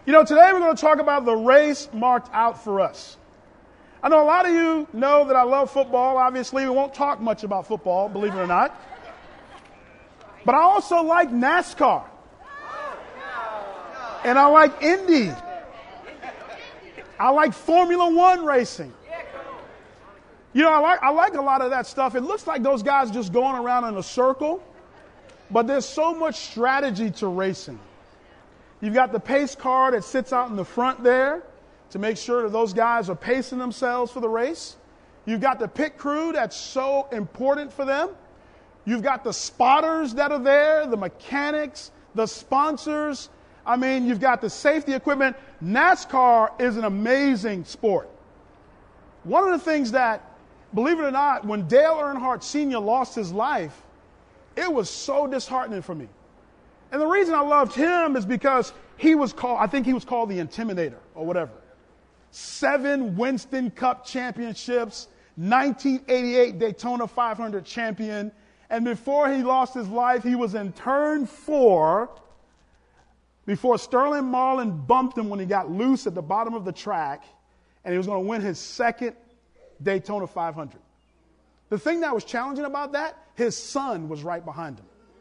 Today we're going to talk about the race marked out for us. I know a lot of you know that I love football. Obviously, we won't talk much about football, believe it or not. But I also like NASCAR. And I like Indy. I like Formula One racing. I like a lot of that stuff. It looks like those guys just going around in a circle, but there's so much strategy to racing. You've got the pace car that sits out in the front there to make sure that those guys are pacing themselves for the race. You've got the pit crew that's so important for them. You've got the spotters that are there, the mechanics, the sponsors. You've got the safety equipment. NASCAR is an amazing sport. One of the things that, believe it or not, when Dale Earnhardt Sr. lost his life, it was so disheartening for me. And the reason I loved him is because he was called the Intimidator or whatever. 7 Winston Cup championships, 1988 Daytona 500 champion. And before he lost his life, he was in turn 4 before Sterling Marlin bumped him when he got loose at the bottom of the track, and he was going to win his second Daytona 500. The thing that was challenging about that, his son was right behind him.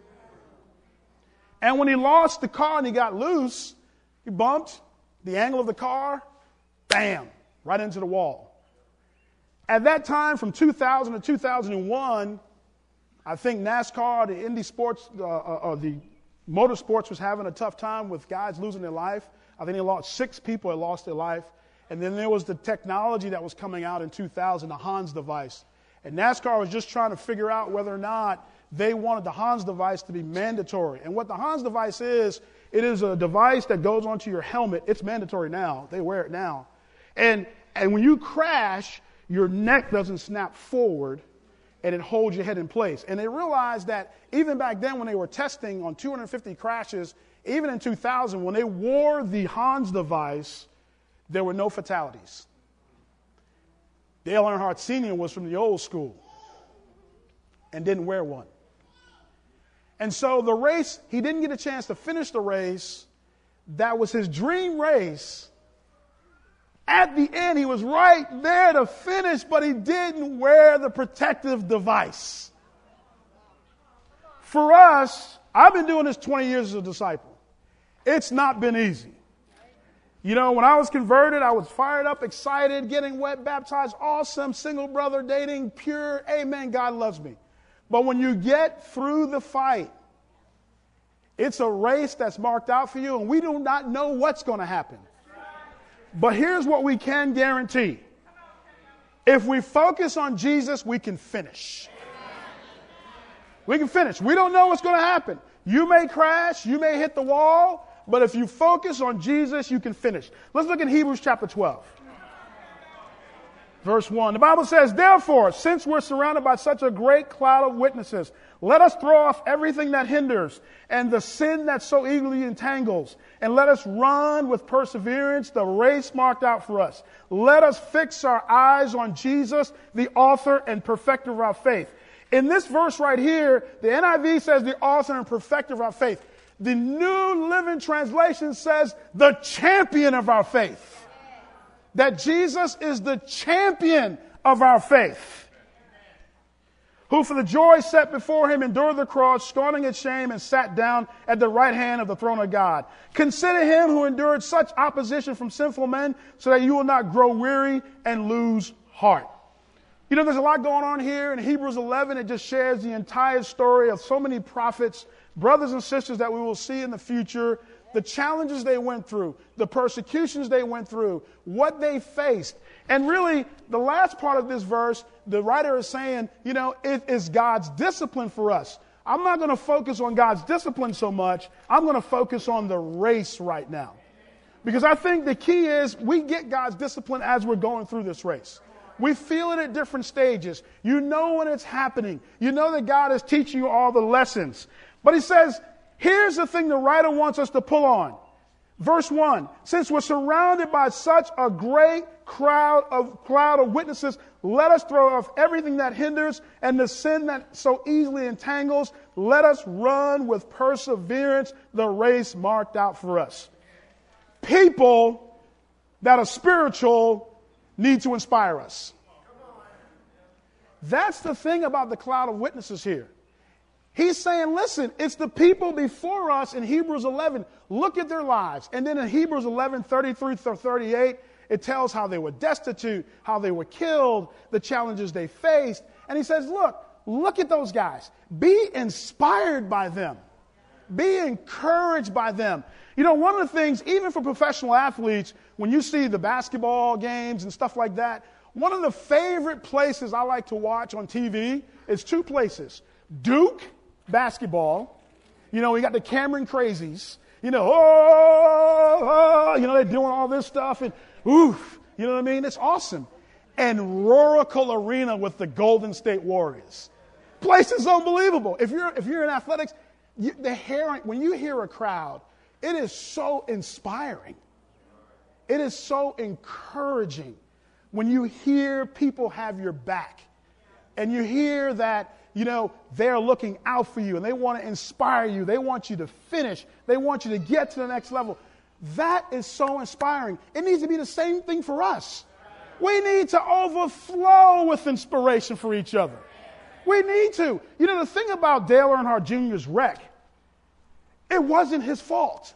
And when he lost the car and he got loose, he bumped the angle of the car, bam, right into the wall. At that time, from 2000 to 2001, I think NASCAR, the Indy sports, the motorsports was having a tough time with guys losing their life. I think they lost 6 people that lost their life. And then there was the technology that was coming out in 2000, the Hans device. And NASCAR was just trying to figure out whether or not they wanted the Hans device to be mandatory. And what the Hans device is, it is a device that goes onto your helmet. It's mandatory now. They wear it now. And when you crash, your neck doesn't snap forward, and it holds your head in place. And they realized that even back then when they were testing on 250 crashes, even in 2000, when they wore the Hans device, there were no fatalities. Dale Earnhardt Sr. was from the old school and didn't wear one. And so the race, he didn't get a chance to finish the race. That was his dream race. At the end, he was right there to finish, but he didn't wear the protective device. For us, I've been doing this 20 years as a disciple. It's not been easy. When I was converted, I was fired up, excited, getting wet, baptized, awesome, single brother, dating, pure, amen, God loves me. But when you get through the fight, it's a race that's marked out for you, and we do not know what's going to happen. But here's what we can guarantee. If we focus on Jesus, we can finish. We can finish. We don't know what's going to happen. You may crash, you may hit the wall, but if you focus on Jesus, you can finish. Let's look at Hebrews chapter 12. Verse 1. The Bible says, "Therefore, since we're surrounded by such a great cloud of witnesses, let us throw off everything that hinders and the sin that so eagerly entangles, and let us run with perseverance the race marked out for us. Let us fix our eyes on Jesus, the author and perfecter of our faith." In this verse right here, the NIV says the author and perfecter of our faith. The New Living Translation says the champion of our faith. That Jesus is the champion of our faith. Who for the joy set before him endured the cross, scorning its shame, and sat down at the right hand of the throne of God. Consider him who endured such opposition from sinful men, so that you will not grow weary and lose heart. There's a lot going on here. In Hebrews 11, it just shares the entire story of so many prophets, brothers and sisters that we will see in the future, the challenges they went through, the persecutions they went through, what they faced. And really, the last part of this verse, the writer is saying, it is God's discipline for us. I'm not going to focus on God's discipline so much. I'm going to focus on the race right now. Because I think the key is we get God's discipline as we're going through this race. We feel it at different stages. You know when it's happening. You know that God is teaching you all the lessons. But he says, here's the thing the writer wants us to pull on. Verse 1, since we're surrounded by such a great cloud of witnesses, let us throw off everything that hinders and the sin that so easily entangles. Let us run with perseverance the race marked out for us. people that are spiritual need to inspire us. That's the thing about the cloud of witnesses here. He's saying, listen, it's the people before us in Hebrews 11. Look at their lives. And then in Hebrews 11, 33 through 38, it tells how they were destitute, how they were killed, the challenges they faced. And he says, look at those guys. Be inspired by them. Be encouraged by them. You know, one of the things, even for professional athletes, when you see the basketball games and stuff like that, one of the favorite places I like to watch on TV is two places. Duke basketball. You know, we got the Cameron Crazies. You know, they're doing all this stuff and oof. You know what I mean? It's awesome. And Roracle Arena with the Golden State Warriors. Place is unbelievable. If you're in athletics, when you hear a crowd, it is so inspiring. It is so encouraging when you hear people have your back and you hear that, you know, they're looking out for you and they want to inspire you. They want you to finish. They want you to get to the next level. That is so inspiring. It needs to be the same thing for us. We need to overflow with inspiration for each other. We need to. You know, the thing about Dale Earnhardt Jr.'s wreck, it wasn't his fault.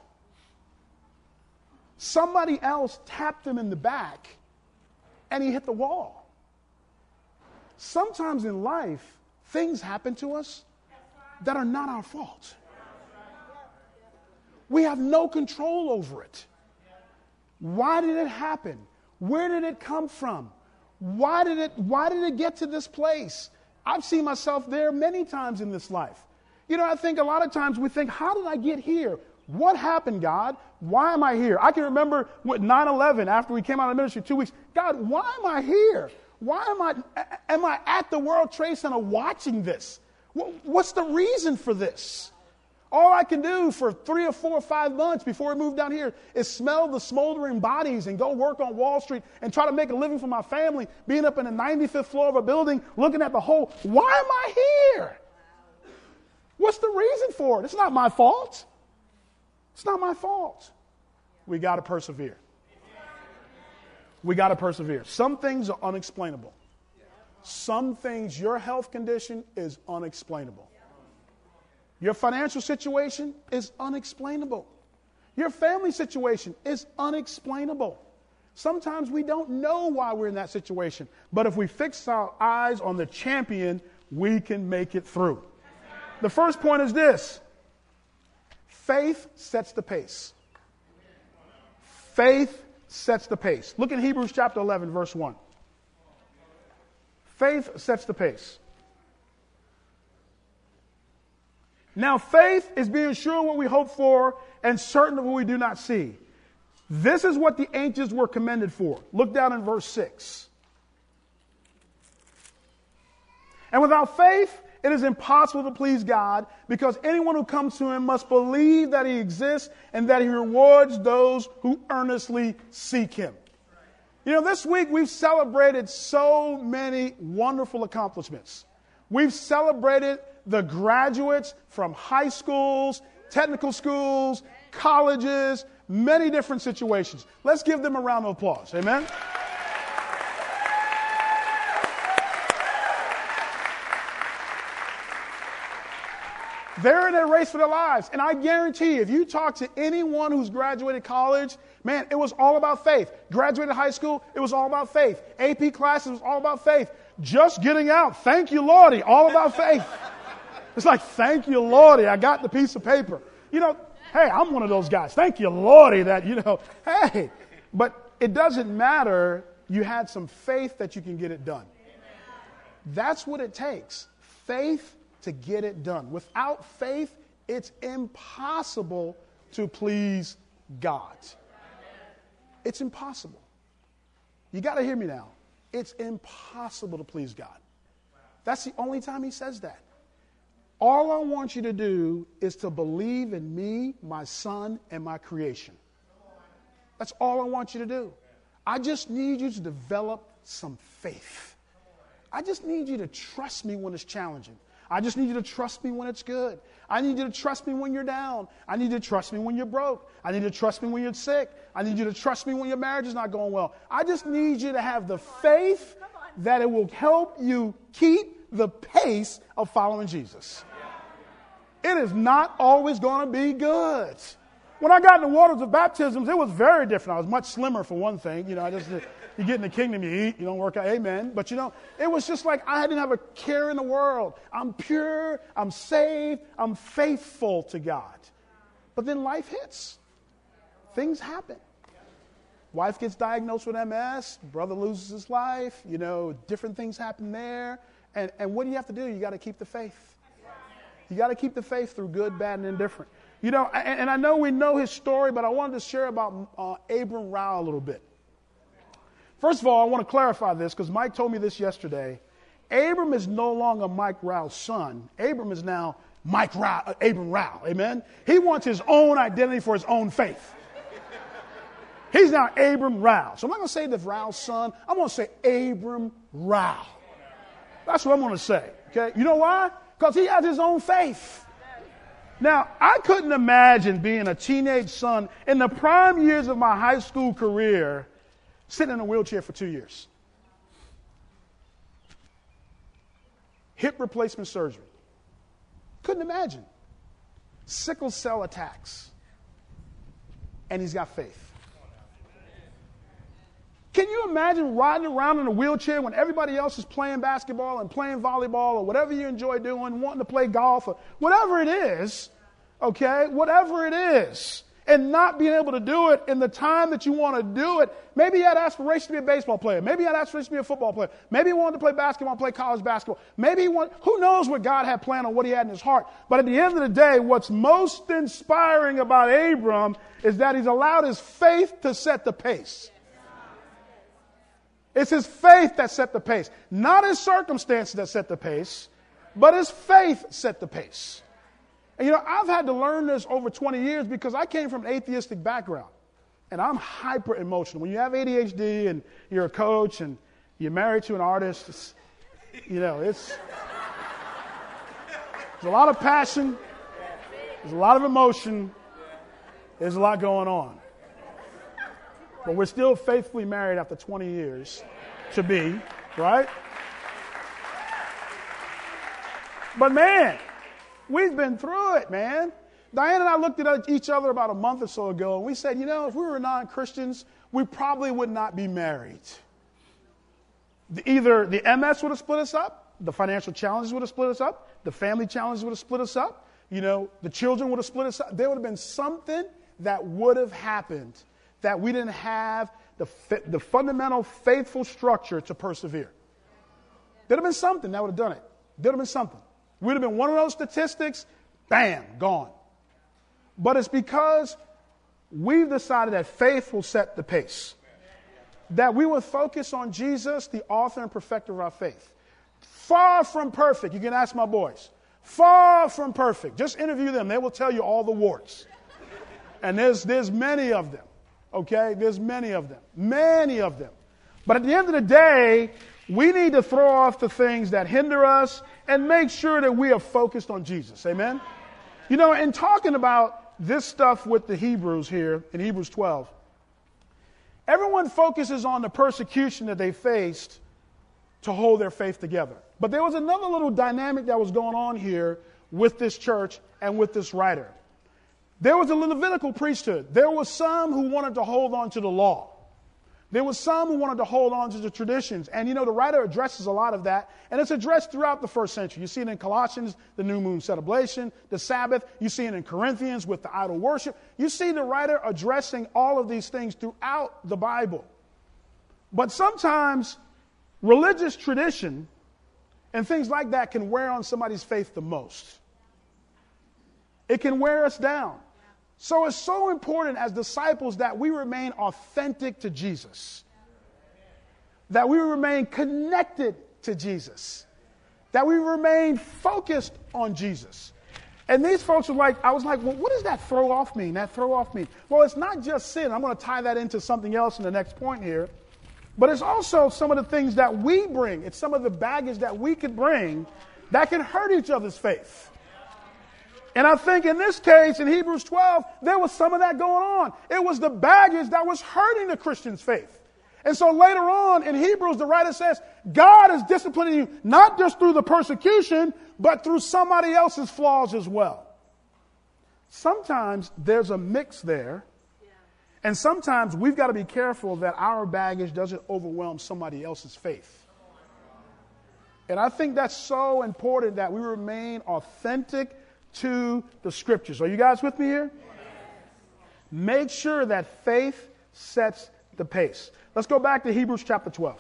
Somebody else tapped him in the back and he hit the wall. Sometimes in life, things happen to us that are not our fault. We have no control over it. Why did it happen? Where did it come from? Why did it get to this place? I've seen myself there many times in this life. You know, I think a lot of times we think, how did I get here? What happened, God? Why am I here? I can remember with 9/11, after we came out of ministry 2 weeks, God, why am I here? Why am I at the World Trade Center watching this? What's the reason for this? All I can do for 3 or 4 or 5 months before we move down here is smell the smoldering bodies and go work on Wall Street and try to make a living for my family, being up in the 95th floor of a building, looking at the whole. Why am I here? What's the reason for it? It's not my fault. It's not my fault. We got to persevere. We got to persevere. Some things are unexplainable. Some things, your health condition is unexplainable. Your financial situation is unexplainable. Your family situation is unexplainable. Sometimes we don't know why we're in that situation. But if we fix our eyes on the champion, we can make it through. The first point is this. Faith sets the pace. Faith sets the pace. Look at Hebrews chapter 11, verse 1. Faith sets the pace. Now, faith is being sure of what we hope for and certain of what we do not see. This is what the ancients were commended for. Look down in verse 6. And without faith, it is impossible to please God, because anyone who comes to him must believe that he exists and that he rewards those who earnestly seek him. You know, this week we've celebrated so many wonderful accomplishments. We've celebrated the graduates from high schools, technical schools, colleges, many different situations. Let's give them a round of applause. Amen? They're in a race for their lives. And I guarantee you, if you talk to anyone who's graduated college, man, it was all about faith. Graduated high school, it was all about faith. AP classes was all about faith. Just getting out, thank you, Lordy, all about faith. It's like, thank you, Lordy, I got the piece of paper. You know, hey, I'm one of those guys. Thank you, Lordy, that, you know, hey. But it doesn't matter. You had some faith that you can get it done. That's what it takes. Faith to get it done. Without faith, it's impossible to please God. It's impossible. You got to hear me now. It's impossible to please God. That's the only time he says that. All I want you to do is to believe in me, my son, and my creation. That's all I want you to do. I just need you to develop some faith. I just need you to trust me when it's challenging. I just need you to trust me when it's good. I need you to trust me when you're down. I need you to trust me when you're broke. I need you to trust me when you're sick. I need you to trust me when your marriage is not going well. I just need you to have the faith that it will help you keep the pace of following Jesus. It is not always going to be good. When I got in the waters of baptisms, it was very different. I was much slimmer for one thing. You get in the kingdom, you eat, you don't work out, amen. But it was just like I didn't have a care in the world. I'm pure, I'm saved, I'm faithful to God. But then life hits. Things happen. Wife gets diagnosed with MS, brother loses his life, different things happen there. And what do you have to do? You got to keep the faith. You got to keep the faith through good, bad, and indifferent. And I know we know his story, but I wanted to share about Abram Rao a little bit. First of all, I want to clarify this because Mike told me this yesterday. Abram is no longer Mike Rao's son. Abram is now Abram Rao. Amen? He wants his own identity for his own faith. He's now Abram Rao. So I'm not going to say the Rao's son. I'm going to say Abram Rao. That's what I'm going to say. Okay? You know why? Because he has his own faith. Now, I couldn't imagine being a teenage son in the prime years of my high school career sitting in a wheelchair for 2 years. Hip replacement surgery. Couldn't imagine. Sickle cell attacks. And he's got faith. Can you imagine riding around in a wheelchair when everybody else is playing basketball and playing volleyball or whatever you enjoy doing, wanting to play golf or whatever it is, okay, whatever it is, and not being able to do it in the time that you want to do it? Maybe you had aspiration to be a baseball player. Maybe you had aspiration to be a football player. Maybe you wanted to play basketball, play college basketball. Maybe who knows what God had planned or what he had in his heart. But at the end of the day, what's most inspiring about Abram is that he's allowed his faith to set the pace. It's his faith that set the pace. Not his circumstances that set the pace, but his faith set the pace. And I've had to learn this over 20 years because I came from an atheistic background. And I'm hyper emotional. When you have ADHD and you're a coach and you're married to an artist, it's there's a lot of passion, there's a lot of emotion, there's a lot going on. But we're still faithfully married after 20 years to be, right? But man, we've been through it, man. Diane and I looked at each other about a month or so ago, and we said, if we were non-Christians, we probably would not be married. Either the MS would have split us up, the financial challenges would have split us up, the family challenges would have split us up, the children would have split us up. There would have been something that would have happened that we didn't have the fundamental faithful structure to persevere. There'd have been something that would have done it. There'd have been something. We'd have been one of those statistics, bam, gone. But it's because we've decided that faith will set the pace. That we will focus on Jesus, the author and perfecter of our faith. Far from perfect. You can ask my boys. Far from perfect. Just interview them. They will tell you all the warts. And there's many of them. Okay? There's many of them. Many of them. But at the end of the day, we need to throw off the things that hinder us and make sure that we are focused on Jesus. Amen? In talking about this stuff with the Hebrews here in Hebrews 12, everyone focuses on the persecution that they faced to hold their faith together. But there was another little dynamic that was going on here with this church and with this writer. There was a Levitical priesthood. There were some who wanted to hold on to the law. There were some who wanted to hold on to the traditions. And the writer addresses a lot of that. And it's addressed throughout the first century. You see it in Colossians, the new moon celebration, the Sabbath. You see it in Corinthians with the idol worship. You see the writer addressing all of these things throughout the Bible. But sometimes religious tradition and things like that can wear on somebody's faith the most. It can wear us down. So it's so important as disciples that we remain authentic to Jesus. That we remain connected to Jesus. That we remain focused on Jesus. And these folks were like, I was like, well, what does that throw off mean? That throw off mean? Well, it's not just sin. I'm going to tie that into something else in the next point here. But it's also some of the things that we bring. It's some of the baggage that we could bring that can hurt each other's faith. And I think in this case, in Hebrews 12, there was some of that going on. It was the baggage that was hurting the Christian's faith. And so later on in Hebrews, the writer says, God is disciplining you not just through the persecution, but through somebody else's flaws as well. Sometimes there's a mix there. And sometimes we've got to be careful that our baggage doesn't overwhelm somebody else's faith. And I think that's so important that we remain authentic to the Scriptures. Are you guys with me here? Make sure that faith sets the pace. Let's go back to Hebrews chapter 12.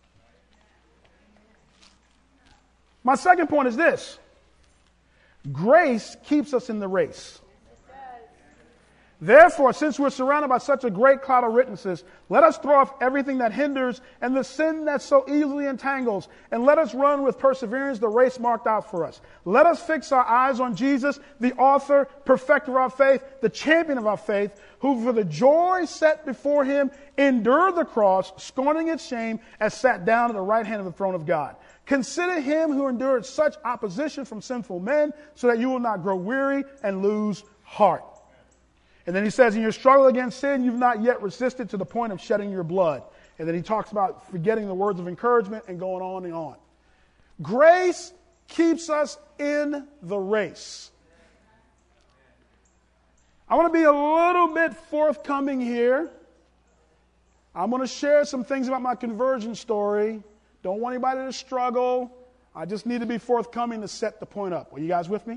My second point is this. Grace keeps us in the race. Therefore, since we're surrounded by such a great cloud of witnesses, let us throw off everything that hinders and the sin that so easily entangles, and let us run with perseverance the race marked out for us. Let us fix our eyes on Jesus, the author, perfecter of our faith, the champion of our faith, who for the joy set before him endured the cross, scorning its shame, and sat down at the right hand of the throne of God. Consider him who endured such opposition from sinful men, so that you will not grow weary and lose heart. And then he says, in your struggle against sin, you've not yet resisted to the point of shedding your blood. And then he talks about forgetting the words of encouragement and going on and on. Grace keeps us in the race. I want to be a little bit forthcoming here. I'm going to share some things about my conversion story. Don't want anybody to struggle. I just need to be forthcoming to set the point up. Are you guys with me?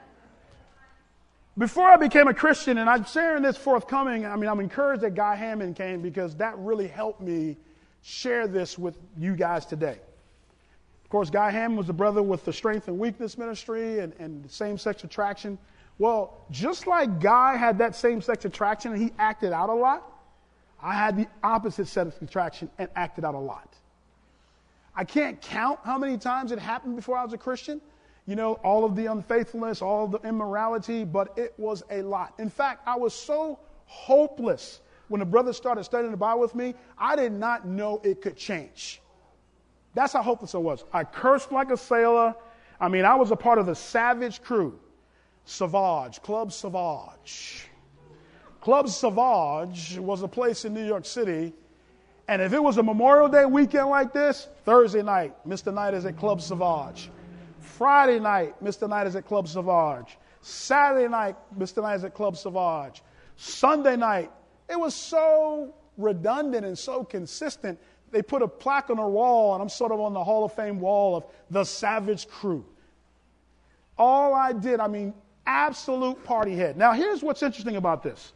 Before I became a Christian, and I'm sharing this forthcoming, I'm encouraged that Guy Hammond came because that really helped me share this with you guys today. Of course, Guy Hammond was the brother with the Strength and Weakness Ministry and same-sex attraction. Well, just like Guy had that same-sex attraction and he acted out a lot, I had the opposite sex attraction and acted out a lot. I can't count how many times it happened before I was a Christian. You know, all of the unfaithfulness, all of the immorality, but it was a lot. In fact, I was so hopeless when the brothers started studying the Bible with me, I did not know it could change. That's how hopeless I was. I cursed like a sailor. I was a part of the Savage crew. Savage, Club Savage. Club Savage was a place in New York City, and if it was a Memorial Day weekend like this, Thursday night, Mr. Knight is at Club Savage. Friday night, Mr. Knight is at Club Savage. Saturday night, Mr. Knight is at Club Savage. Sunday night, it was so redundant and so consistent. They put a plaque on a wall, and I'm sort of on the Hall of Fame wall of the Savage crew. All I did, absolute party head. Now, here's what's interesting about this.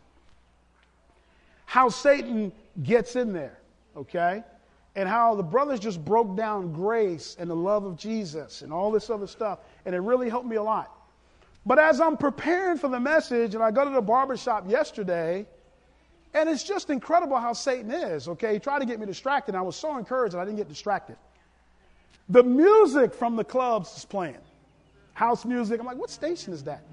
How Satan gets in there, okay? And how the brothers just broke down grace and the love of Jesus and all this other stuff. And it really helped me a lot. But as I'm preparing for the message, and I go to the barbershop yesterday, and it's just incredible how Satan is, okay? He tried to get me distracted, and I was so encouraged that I didn't get distracted. The music from the clubs is playing. House music. I'm like, what station is that?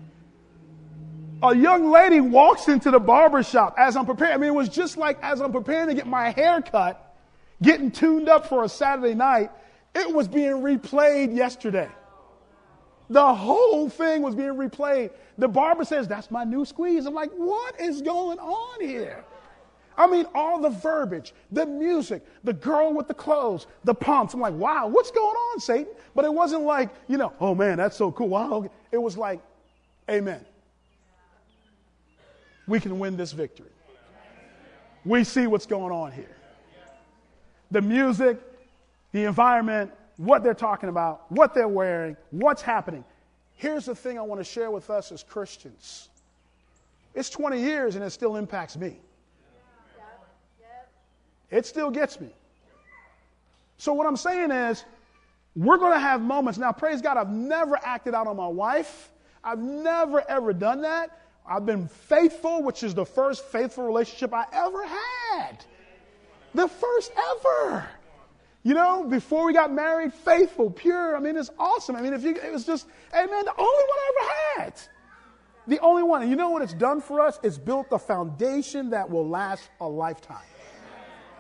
A young lady walks into the barbershop as I'm preparing. It was just like as I'm preparing to get my hair cut, getting tuned up for a Saturday night, it was being replayed yesterday. The whole thing was being replayed. The barber says, that's my new squeeze. I'm like, what is going on here? All the verbiage, the music, the girl with the clothes, the pumps. I'm like, wow, what's going on, Satan? But it wasn't like, oh man, that's so cool. Wow. It was like, amen. We can win this victory. We see what's going on here. The music, the environment, what they're talking about, what they're wearing, what's happening. Here's the thing I want to share with us as Christians. It's 20 years and it still impacts me. It still gets me. So what I'm saying is, we're going to have moments. Now, praise God, I've never acted out on my wife. I've never, ever done that. I've been faithful, which is the first faithful relationship I ever had. The first ever. Before we got married, faithful, pure. It's awesome. It was just, amen, the only one I ever had. The only one. And you know what it's done for us? It's built a foundation that will last a lifetime.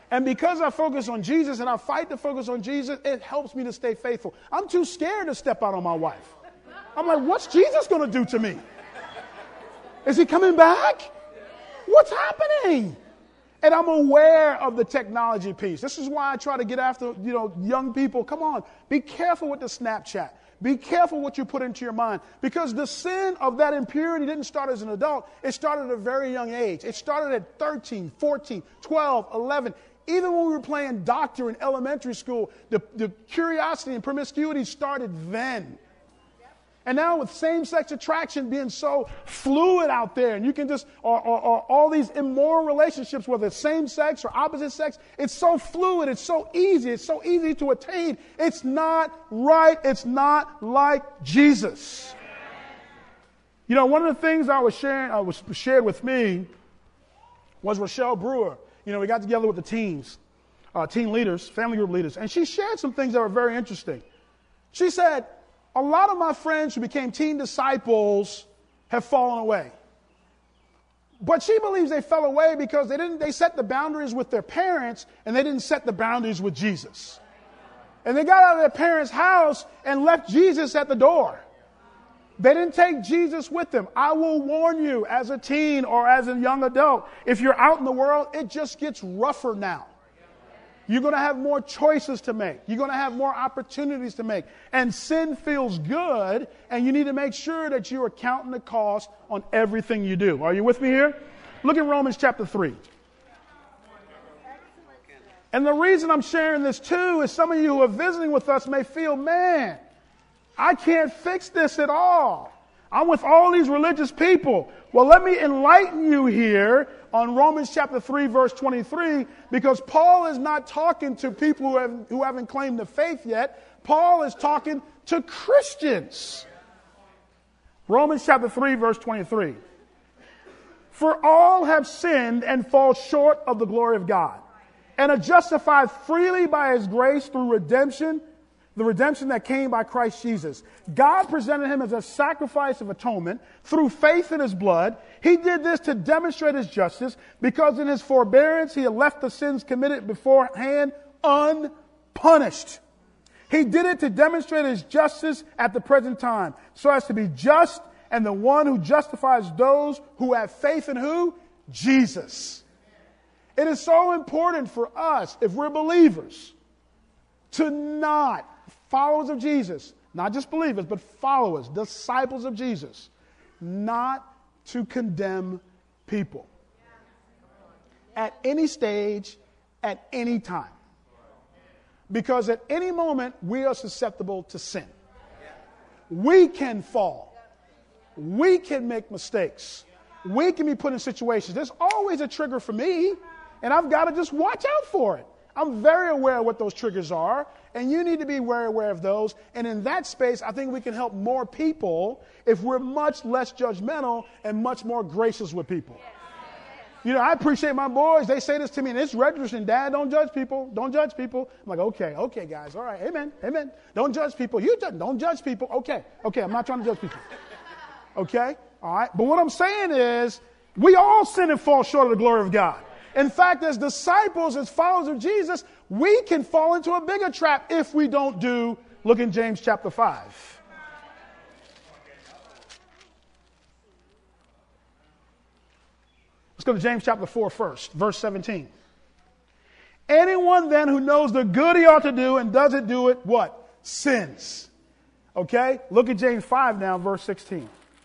And because I focus on Jesus and I fight to focus on Jesus, it helps me to stay faithful. I'm too scared to step out on my wife. I'm like, what's Jesus going to do to me? Is he coming back? What's happening? And I'm aware of the technology piece. This is why I try to get after, young people. Come on, be careful with the Snapchat. Be careful what you put into your mind. Because the sin of that impurity didn't start as an adult. It started at a very young age. It started at 13, 14, 12, 11. Even when we were playing doctor in elementary school, the curiosity and promiscuity started then. And now with same-sex attraction being so fluid out there, and you can just, or all these immoral relationships, whether it's same-sex or opposite sex, it's so fluid, it's so easy to attain. It's not right, it's not like Jesus. One of the things was shared with me was Rochelle Brewer. We got together with the teens, teen leaders, family group leaders, and she shared some things that were very interesting. She said, a lot of my friends who became teen disciples have fallen away. But she believes they fell away because they set the boundaries with their parents and they didn't set the boundaries with Jesus. And they got out of their parents' house and left Jesus at the door. They didn't take Jesus with them. I will warn you, as a teen or as a young adult, if you're out in the world, it just gets rougher now. You're going to have more choices to make. You're going to have more opportunities to make. And sin feels good, and you need to make sure that you are counting the cost on everything you do. Are you with me here? Look at Romans chapter 3. And the reason I'm sharing this too is some of you who are visiting with us may feel, man, I can't fix this at all. I'm with all these religious people. Well, let me enlighten you here on Romans chapter 3, verse 23, because Paul is not talking to people who haven't claimed the faith yet. Paul is talking to Christians. Romans chapter 3, verse 23. For all have sinned and fall short of the glory of God, and are justified freely by his grace through redemption, the redemption that came by Christ Jesus. God presented him as a sacrifice of atonement through faith in his blood. He did this to demonstrate his justice, because in his forbearance he had left the sins committed beforehand unpunished. He did it to demonstrate his justice at the present time, so as to be just and the one who justifies those who have faith in who? Jesus. It is so important for us, if we're believers, to not, followers of Jesus, not just believers, but followers, disciples of Jesus, not to condemn people at any stage, at any time. Because at any moment, we are susceptible to sin. We can fall. We can make mistakes. We can be put in situations. There's always a trigger for me, and I've got to just watch out for it. I'm very aware of what those triggers are, and you need to be very aware of those. And in that space, I think we can help more people if we're much less judgmental and much more gracious with people. I appreciate my boys. They say this to me, and it's registering, Dad, don't judge people. Don't judge people. I'm like, okay, guys. All right. Amen. Don't judge people. Don't judge people. Okay, I'm not trying to judge people. Okay? All right. But what I'm saying is, we all sin and fall short of the glory of God. In fact, as disciples, as followers of Jesus, we can fall into a bigger trap if we don't do, look in James chapter 5. Let's go to James chapter 4 first, verse 17. Anyone then who knows the good he ought to do and doesn't do it, what? Sins. Okay? Look at James 5 now, verse 16.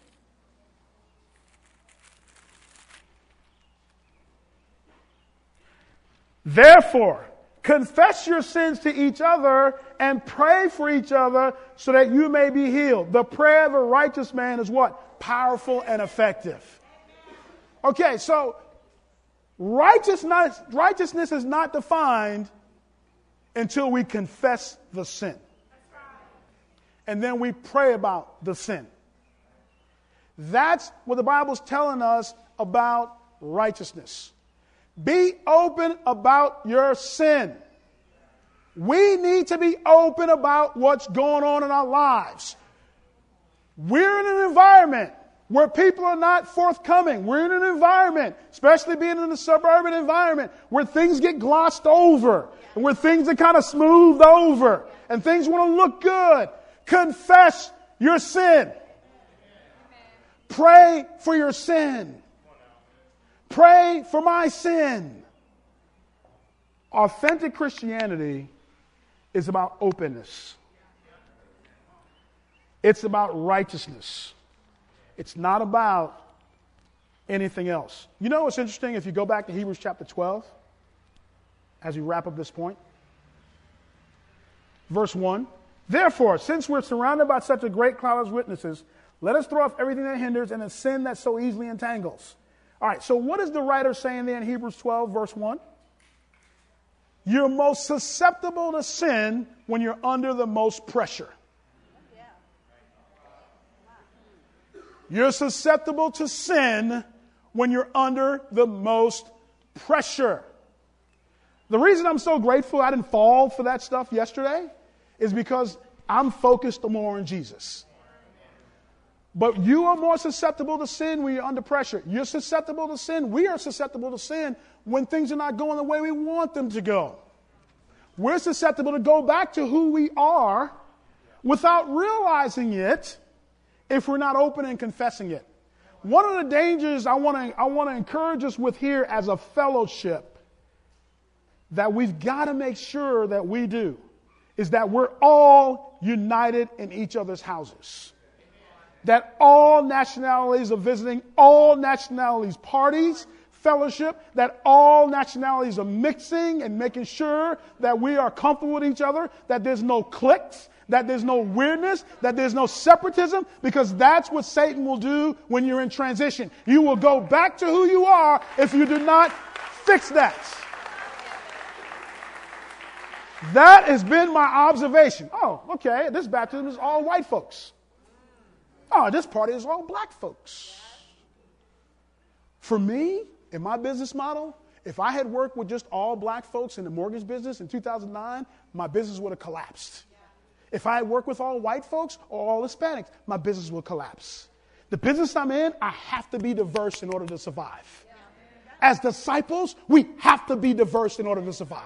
Therefore, confess your sins to each other and pray for each other so that you may be healed. The prayer of a righteous man is what? Powerful and effective. Okay, so righteousness is not defined until we confess the sin. And then we pray about the sin. That's what the Bible's telling us about righteousness. Be open about your sin. We need to be open about what's going on in our lives. We're in an environment where people are not forthcoming. We're in an environment, especially being in a suburban environment, where things get glossed over and where things are kind of smoothed over and things want to look good. Confess your sin. Pray for your sin. Pray for my sin. Authentic Christianity is about openness. It's about righteousness. It's not about anything else. You know what's interesting if you go back to Hebrews chapter 12, as we wrap up this point? Verse 1. Therefore, since we're surrounded by such a great cloud of witnesses, let us throw off everything that hinders and the sin that so easily entangles. All right, so what is the writer saying there in Hebrews 12, verse 1? You're most susceptible to sin when you're under the most pressure. You're susceptible to sin when you're under the most pressure. The reason I'm so grateful I didn't fall for that stuff yesterday is because I'm focused more on Jesus. But you are more susceptible to sin when you're under pressure. You're susceptible to sin. We are susceptible to sin when things are not going the way we want them to go. We're susceptible to go back to who we are without realizing it if we're not open and confessing it. One of the dangers I want to encourage us with here as a fellowship that we've got to make sure that we do is that we're all united in each other's houses. That all nationalities are visiting all nationalities' parties, fellowship, that all nationalities are mixing and making sure that we are comfortable with each other, that there's no cliques, that there's no weirdness, that there's no separatism, because that's what Satan will do when you're in transition. You will go back to who you are if you do not fix that. That has been my observation. Oh, okay, this baptism is all white folks. Oh, this party is all black folks. For me, in my business model, if I had worked with just all black folks in the mortgage business in 2009, my business would have collapsed. If I had worked with all white folks or all Hispanics, my business would collapse. The business I'm in, I have to be diverse in order to survive. As disciples, we have to be diverse in order to survive.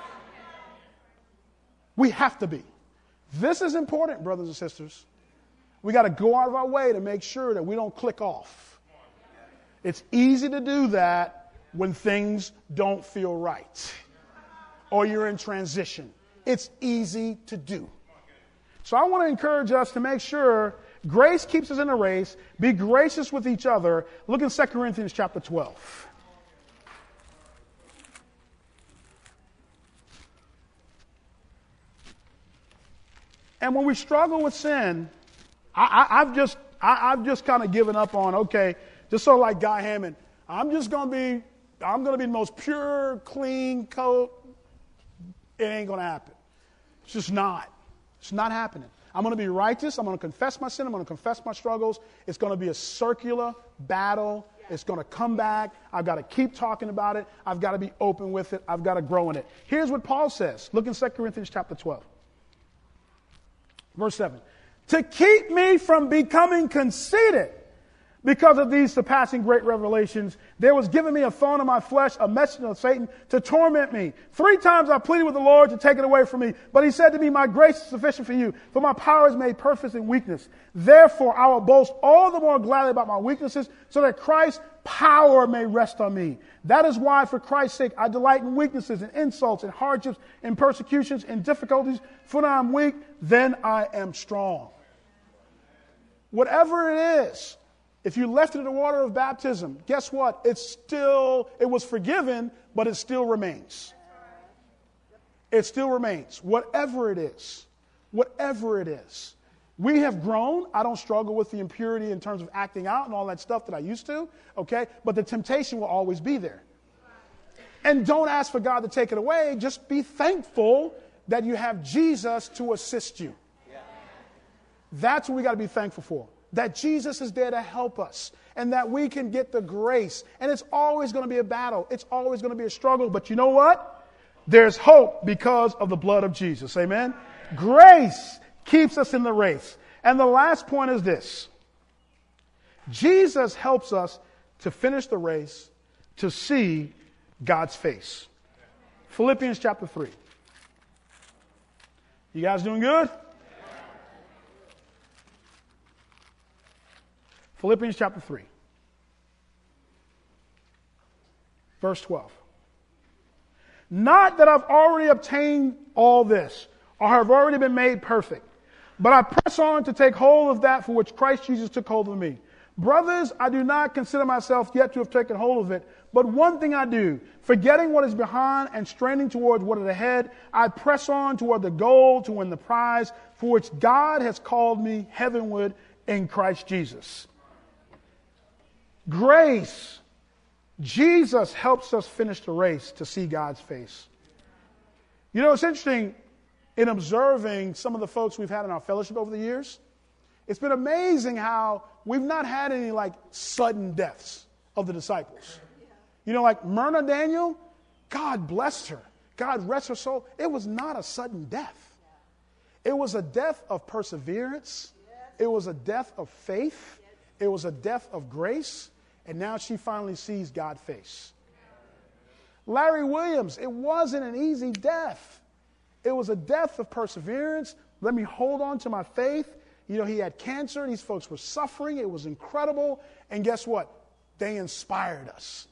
We have to be. This is important, brothers and sisters. We got to go out of our way to make sure that we don't click off. It's easy to do that when things don't feel right or you're in transition. It's easy to do. So I want to encourage us to make sure grace keeps us in the race. Be gracious with each other. Look in 2 Corinthians chapter 12. And when we struggle with sin, I've just kind of given up on, okay, just sort of like Guy Hammond, I'm going to be the most pure, clean coat. It ain't going to happen. It's just not. It's not happening. I'm going to be righteous. I'm going to confess my sin. I'm going to confess my struggles. It's going to be a circular battle. It's going to come back. I've got to keep talking about it. I've got to be open with it. I've got to grow in it. Here's what Paul says. Look in 2 Corinthians chapter 12. Verse 7. To keep me from becoming conceited because of these surpassing great revelations, there was given me a thorn in my flesh, a messenger of Satan, to torment me. 3 times I pleaded with the Lord to take it away from me. But he said to me, my grace is sufficient for you, for my power is made perfect in weakness. Therefore, I will boast all the more gladly about my weaknesses, so that Christ's power may rest on me. That is why, for Christ's sake, I delight in weaknesses, in insults, in hardships, in persecutions, in difficulties. For when I am weak, then I am strong. Whatever it is, if you left it in the water of baptism, guess what? It was forgiven, but it still remains. It still remains. Whatever it is. Whatever it is. We have grown. I don't struggle with the impurity in terms of acting out and all that stuff that I used to. Okay? But the temptation will always be there. And don't ask for God to take it away. Just be thankful that you have Jesus to assist you. That's what we got to be thankful for. That Jesus is there to help us and that we can get the grace. And it's always going to be a battle. It's always going to be a struggle. But you know what? There's hope because of the blood of Jesus. Amen? Grace keeps us in the race. And the last point is this. Jesus helps us to finish the race, to see God's face. Philippians chapter 3. You guys doing good? Philippians chapter 3. Verse 12. Not that I've already obtained all this, or have already been made perfect, but I press on to take hold of that for which Christ Jesus took hold of me. Brothers, I do not consider myself yet to have taken hold of it, but one thing I do, forgetting what is behind and straining towards what is ahead, I press on toward the goal to win the prize for which God has called me heavenward in Christ Jesus. Grace. Jesus helps us finish the race to see God's face. You know, it's interesting in observing some of the folks we've had in our fellowship over the years. It's been amazing how we've not had any like sudden deaths of the disciples. You know, like Myrna Daniel, God blessed her. God rest her soul. It was not a sudden death. It was a death of perseverance. It was a death of faith. It was a death of grace. And now she finally sees God's face. Larry Williams, it wasn't an easy death. It was a death of perseverance. Let me hold on to my faith. You know, he had cancer. These folks were suffering. It was incredible. And guess what? They inspired us.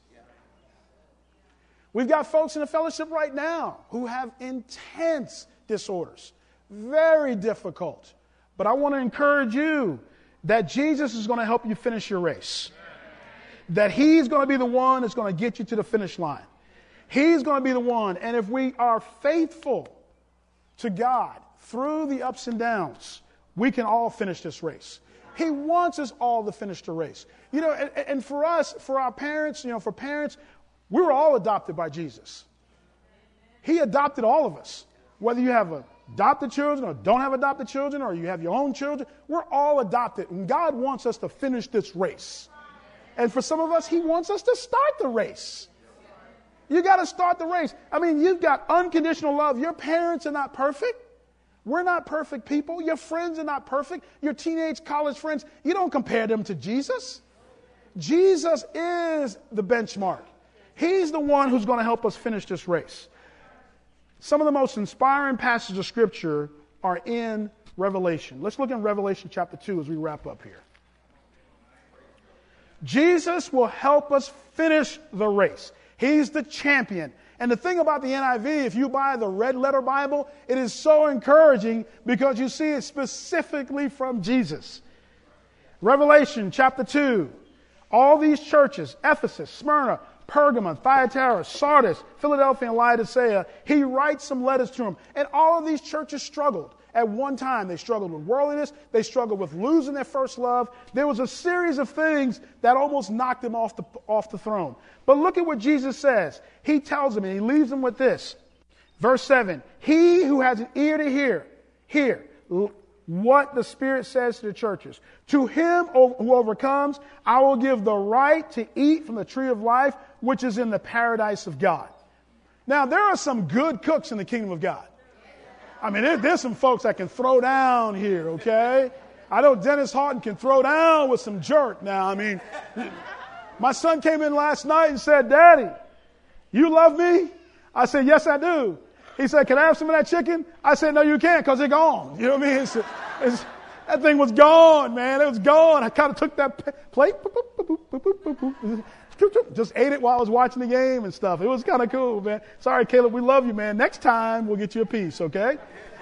We've got folks in the fellowship right now who have intense disorders. Very difficult. But I want to encourage you that Jesus is going to help you finish your race. That he's going to be the one that's going to get you to the finish line. He's going to be the one. And if we are faithful to God through the ups and downs, we can all finish this race. He wants us all to finish the race. You know, and for us, for our parents, you know, for parents, we were all adopted by Jesus. He adopted all of us. Whether you have adopted children or don't have adopted children or you have your own children, we're all adopted. And God wants us to finish this race. And for some of us, he wants us to start the race. You got to start the race. I mean, you've got unconditional love. Your parents are not perfect. We're not perfect people. Your friends are not perfect. Your teenage college friends, you don't compare them to Jesus. Jesus is the benchmark. He's the one who's going to help us finish this race. Some of the most inspiring passages of Scripture are in Revelation. Let's look in Revelation chapter 2 as we wrap up here. Jesus will help us finish the race. He's the champion. And the thing about the NIV, if you buy the red letter Bible, it is so encouraging because you see it specifically from Jesus. Revelation chapter 2. All these churches, Ephesus, Smyrna, Pergamon, Thyatira, Sardis, Philadelphia, and Laodicea, he writes some letters to them. And all of these churches struggled. At one time, they struggled with worldliness. They struggled with losing their first love. There was a series of things that almost knocked them off the throne. But look at what Jesus says. He tells them, and he leaves them with this. Verse 7, he who has an ear to hear what the Spirit says to the churches. To him who overcomes, I will give the right to eat from the tree of life, which is in the paradise of God. Now, there are some good cooks in the kingdom of God. I mean, there's some folks that can throw down here, okay? I know Dennis Harton can throw down with some jerk now. I mean, my son came in last night and said, Daddy, you love me? I said, yes, I do. He said, can I have some of that chicken? I said, no, you can't because it's gone. You know what I mean? That thing was gone, man. It was gone. I kind of took that plate, just ate it while I was watching the game and stuff. It was kind of cool, man. Sorry, Caleb, we love you, man. Next time, we'll get you a piece, okay?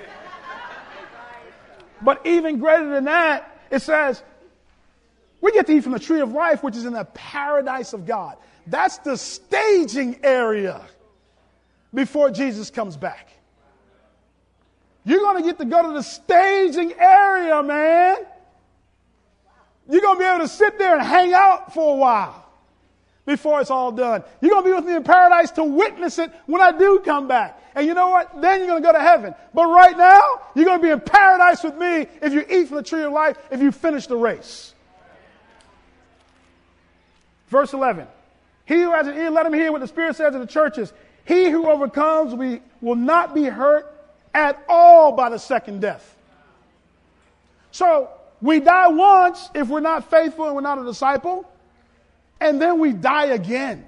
But even greater than that, it says, we get to eat from the tree of life, which is in the paradise of God. That's the staging area before Jesus comes back. You're going to get to go to the staging area, man. You're going to be able to sit there and hang out for a while before it's all done. You're going to be with me in paradise to witness it when I do come back. And you know what? Then you're going to go to heaven. But right now, you're going to be in paradise with me if you eat from the tree of life, if you finish the race. Verse 11. He who has an ear, let him hear what the Spirit says to the churches. He who overcomes will not be hurt at all by the second death. So, We die once if we're not faithful and we're not a disciple, and then we die again.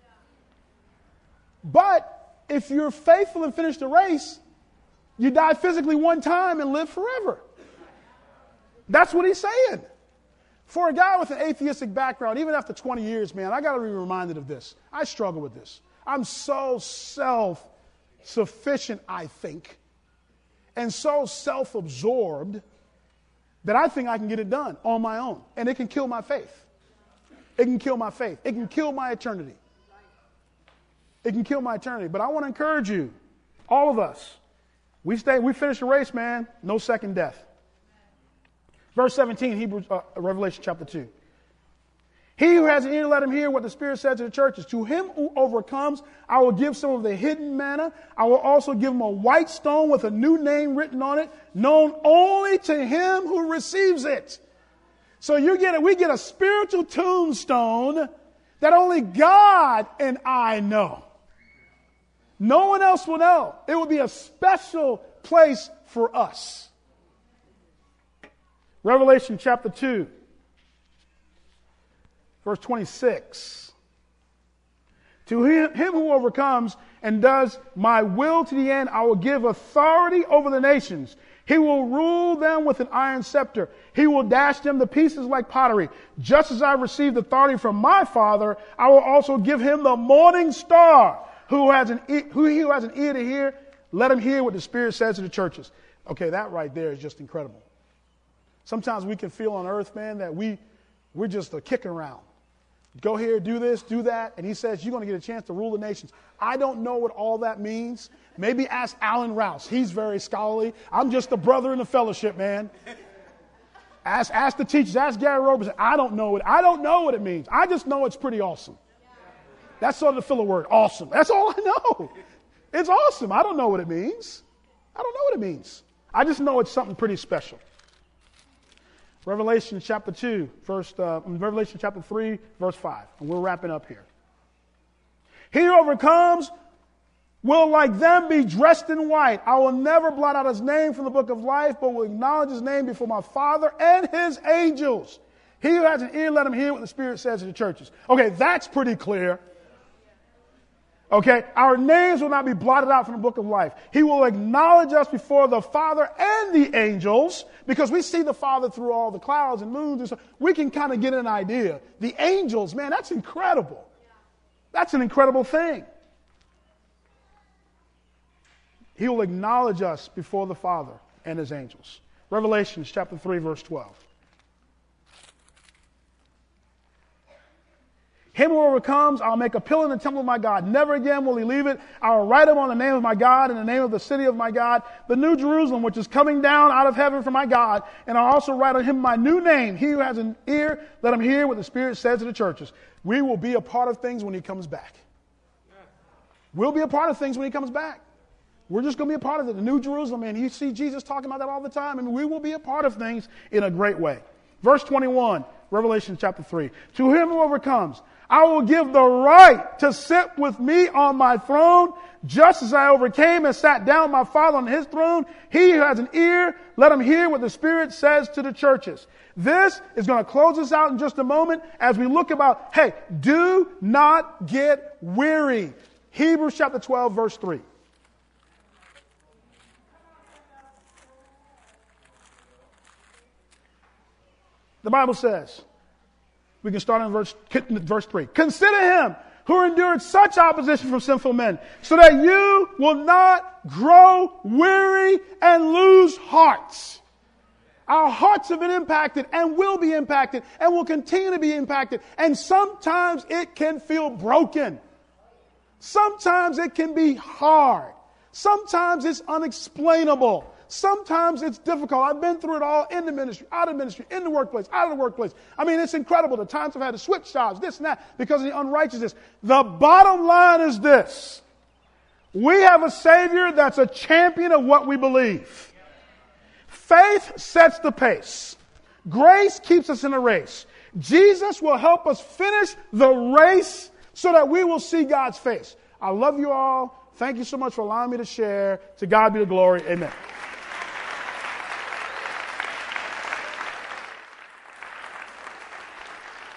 But if you're faithful and finish the race, you die physically one time and live forever. That's what he's saying. For a guy with an atheistic background, even after 20 years, man, I got to be reminded of this. I struggle with this. I'm so self-sufficient, I think, and so self-absorbed that I think I can get it done on my own. And it can kill my faith. It can kill my faith. It can kill my eternity. It can kill my eternity. But I want to encourage you, all of us, we finish the race, man, no second death. Verse 17, Revelation chapter 2. He who has an ear, let him hear what the Spirit said to the churches. To him who overcomes, I will give some of the hidden manna. I will also give him a white stone with a new name written on it, known only to him who receives it. So we get a spiritual tombstone that only God and I know. No one else will know. It will be a special place for us. Revelation chapter 2. Verse 26. To him who overcomes and does my will to the end, I will give authority over the nations. He will rule them with an iron scepter. He will dash them to pieces like pottery. Just as I received authority from my Father, I will also give him the morning star. He who has an ear to hear, let him hear what the Spirit says to the churches. Okay, that right there is just incredible. Sometimes we can feel on earth, man, that we're just a kick around. Go here, do this, do that. And he says, you're going to get a chance to rule the nations. I don't know what all that means. Maybe ask Alan Rouse. He's very scholarly. I'm just a brother in the fellowship, man. Ask the teachers. Ask Gary Roberson. I don't know what it means. I just know it's pretty awesome. That's sort of the filler word, awesome. That's all I know. It's awesome. I don't know what it means. I just know it's something pretty special. Revelation chapter 3, verse 5. And we're wrapping up here. He who overcomes will like them be dressed in white. I will never blot out his name from the book of life, but will acknowledge his name before my Father and his angels. He who has an ear, let him hear what the Spirit says to the churches. Okay, that's pretty clear. Okay, our names will not be blotted out from the book of life. He will acknowledge us before the Father and the angels, because we see the Father through all the clouds and moons and stuff. We can kind of get an idea. The angels, man, that's incredible. That's an incredible thing. He will acknowledge us before the Father and his angels. Revelation chapter 3, verse 12. Him who overcomes, I'll make a pillar in the temple of my God. Never again will he leave it. I will write him on the name of my God and the name of the city of my God, the new Jerusalem, which is coming down out of heaven from my God. And I'll also write on him my new name. He who has an ear, let him hear what the Spirit says to the churches. We will be a part of things when he comes back. We'll be a part of things when he comes back. We're just going to be a part of it. The new Jerusalem, and you see Jesus talking about that all the time. And we will be a part of things in a great way. Verse 21, Revelation chapter 3. To him who overcomes, I will give the right to sit with me on my throne, just as I overcame and sat down with my Father on his throne. He who has an ear, let him hear what the Spirit says to the churches. This is going to close us out in just a moment as we look about, hey, do not get weary. Hebrews chapter 12, verse 3. The Bible says, we can start in verse 3. Consider him who endured such opposition from sinful men, so that you will not grow weary and lose hearts. Our hearts have been impacted and will be impacted and will continue to be impacted. And sometimes it can feel broken. Sometimes it can be hard. Sometimes it's unexplainable. Sometimes it's difficult. I've been through it all in the ministry, out of ministry, in the workplace, out of the workplace. I mean, it's incredible. The times I've had to switch jobs, this and that, because of the unrighteousness. The bottom line is this. We have a Savior that's a champion of what we believe. Faith sets the pace. Grace keeps us in a race. Jesus will help us finish the race so that we will see God's face. I love you all. Thank you so much for allowing me to share. To God be the glory. Amen.